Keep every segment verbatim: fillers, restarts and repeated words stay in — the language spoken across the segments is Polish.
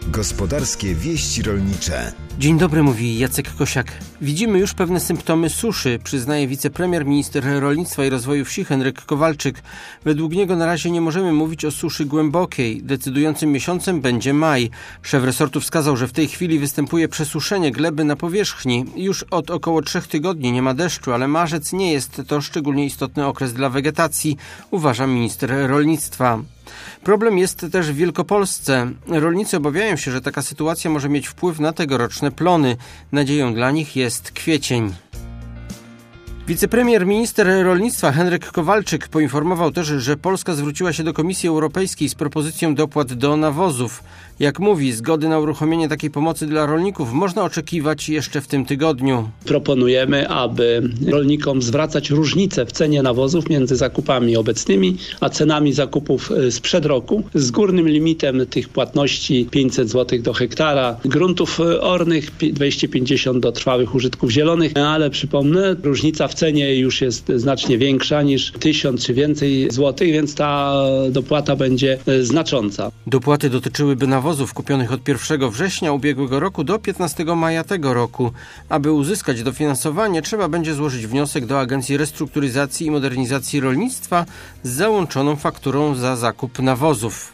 Gospodarskie wieści rolnicze. Dzień dobry, mówi Jacek Kosiak. Widzimy już pewne symptomy suszy, przyznaje wicepremier, minister rolnictwa i rozwoju wsi Henryk Kowalczyk. Według niego na razie nie możemy mówić o suszy głębokiej. Decydującym miesiącem będzie maj. Szef resortu wskazał, że w tej chwili występuje przesuszenie gleby na powierzchni. Już od około trzech tygodni nie ma deszczu, ale marzec nie jest to szczególnie istotny okres dla wegetacji, uważa minister rolnictwa. Problem jest też w Wielkopolsce. Rolnicy obawiają się, że taka sytuacja może mieć wpływ na tegoroczne plony. Nadzieją dla nich jest kwiecień. Wicepremier, minister rolnictwa Henryk Kowalczyk poinformował też, że Polska zwróciła się do Komisji Europejskiej z propozycją dopłat do nawozów. Jak mówi, zgody na uruchomienie takiej pomocy dla rolników można oczekiwać jeszcze w tym tygodniu. Proponujemy, aby rolnikom zwracać różnicę w cenie nawozów między zakupami obecnymi, a cenami zakupów sprzed roku, z górnym limitem tych płatności pięćset złotych do hektara, gruntów ornych dwieście pięćdziesiąt do trwałych użytków zielonych, ale przypomnę, różnica w cenie już jest znacznie większa niż tysiąc czy więcej złotych, więc ta dopłata będzie znacząca. Dopłaty dotyczyłyby nawozów kupionych od pierwszego września ubiegłego roku do piętnastego maja tego roku. Aby uzyskać dofinansowanie, trzeba będzie złożyć wniosek do Agencji Restrukturyzacji i Modernizacji Rolnictwa z załączoną fakturą za zakup nawozów.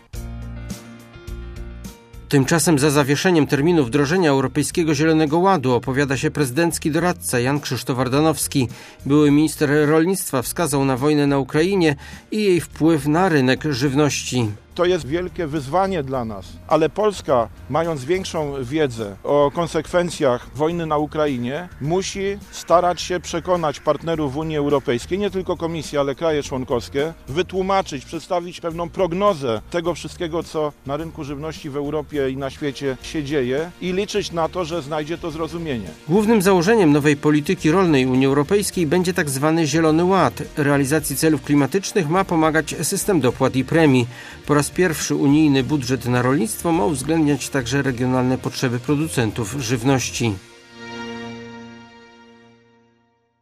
Tymczasem za zawieszeniem terminu wdrożenia Europejskiego Zielonego Ładu opowiada się prezydencki doradca Jan Krzysztof Ardanowski. Były minister rolnictwa wskazał na wojnę na Ukrainie i jej wpływ na rynek żywności. To jest wielkie wyzwanie dla nas, ale Polska, mając większą wiedzę o konsekwencjach wojny na Ukrainie, musi starać się przekonać partnerów w Unii Europejskiej, nie tylko Komisję, ale kraje członkowskie, wytłumaczyć, przedstawić pewną prognozę tego wszystkiego, co na rynku żywności w Europie i na świecie się dzieje i liczyć na to, że znajdzie to zrozumienie. Głównym założeniem nowej polityki rolnej Unii Europejskiej będzie tak zwany Zielony Ład. Realizacji celów klimatycznych ma pomagać system dopłat i premii. Po raz pierwszy unijny budżet na rolnictwo ma uwzględniać także regionalne potrzeby producentów żywności.